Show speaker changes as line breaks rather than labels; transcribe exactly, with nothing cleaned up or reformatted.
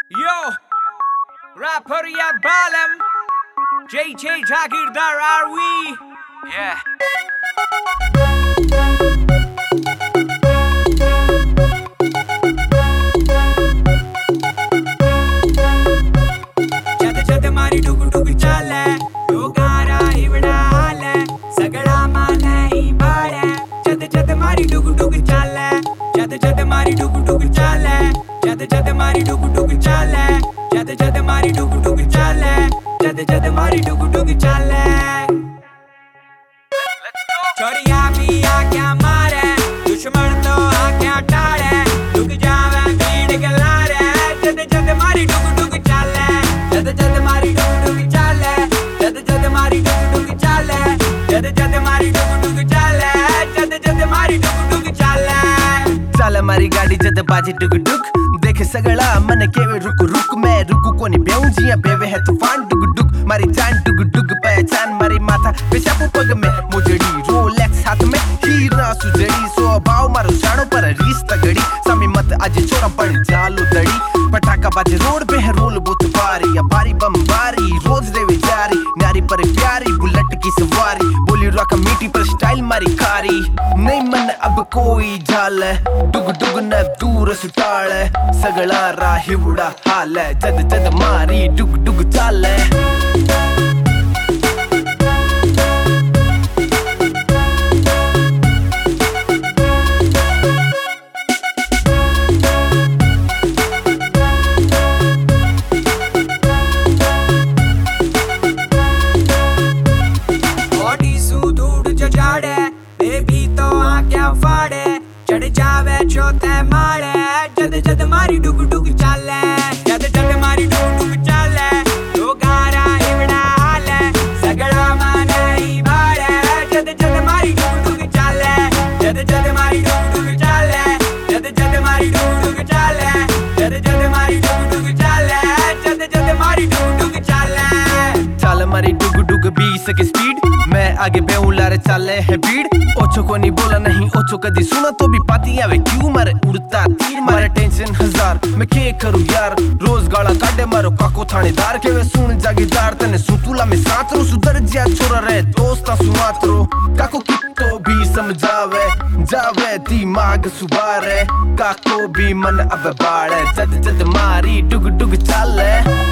Yo, rapper ya Balam, J J Jagirdar are we? Yeah. जद जद मारी डुग डुग चाले, लोगारा इवड़ा हाले, सगड़ा माने ही बाड़े. जद जद मारी डुग डुग चाले, जद जद मारी डुग डुग चाले, जद जद मारी डुग डुग चाले, जद जद मारी डुग डुग चाले, जद जद मारी डुग डुग चाले. छोरिया भी आक्या मारे, दुश्मन तो आक्या टाड़े, डुग जावे भीड़ के लारे. जद जद मारी डुग डुग चाले, जद जद मारी डुग डुग चाले, जद जद मारी डुग डुग चाले, जद जद मारी डुग डुग चाले, जद जद मारी डुग डुग चाले.
चाल मारी गाड़ी जद बाजे डुग डुग, देखे सगड़ा मन केवे रुक रुक. मैं रुकू कोनी बेऊ जिया बेवे है तूफान डुग डुग. मारी जान डुग डुग पहचान मारी माथा पेशाबू पग में मुजड़ी, रोलेक्स हाथ में हीरा सुजड़ी. स्वभाव मारो शाणो पर रीस तगड़ी, सामी मत आज छोरा पड़ जालो दड़ी. पटाखा बाजे रोड पे है रोल बुत बारी, या बारी बम बारी रोज देवे जारी. नारी पर प्यारी बुलेट की सवारी, बोली रॉक मीठी पर स्टाइल मारी खारी. नहीं मन अब कोई झाल, डुग डुग न दूर सुटाल. सगड़ा राही बुड़ा हाल, जद जद मारी डुग डुग चाल.
चढ़ जावे चौथे माड़े, जद जद मारी डुग डुग चाले, जद जद मारी डुग डुग चाले. लोगारा इवड़ा हाले, सगड़ा माने ही बाड़े. जद जद मारी डुग डुग चाले, जद जद मारी डुग डुग चाले, जद जद मारी डुग डुग चाले, जद जद मारी डुग डुग चाले, जद जद मारी डुग डुग चाले.
चाल मारी डुग डुग बीस की स्पीड, मैं आगे बेउलारे चाले है भीड़. ओछो को नहीं बोला नहीं ओछो कदी सुना तो भी पाती आवे क्यों मारे उड़ता तीर. मारे टेंशन हजार मैं के करूं यार, रोज गाला काटे मारो काको थानेदार. के वे सुन जागीदार तने सुतुला में साथ रो, सुधर जिया छोरा रे दोस्ता सुमात्रो. काको कितो भी समझावे जावे दिमाग सुबारे, काको भी मन अब बाड़े. जद जद मारी डुग डुग चाले.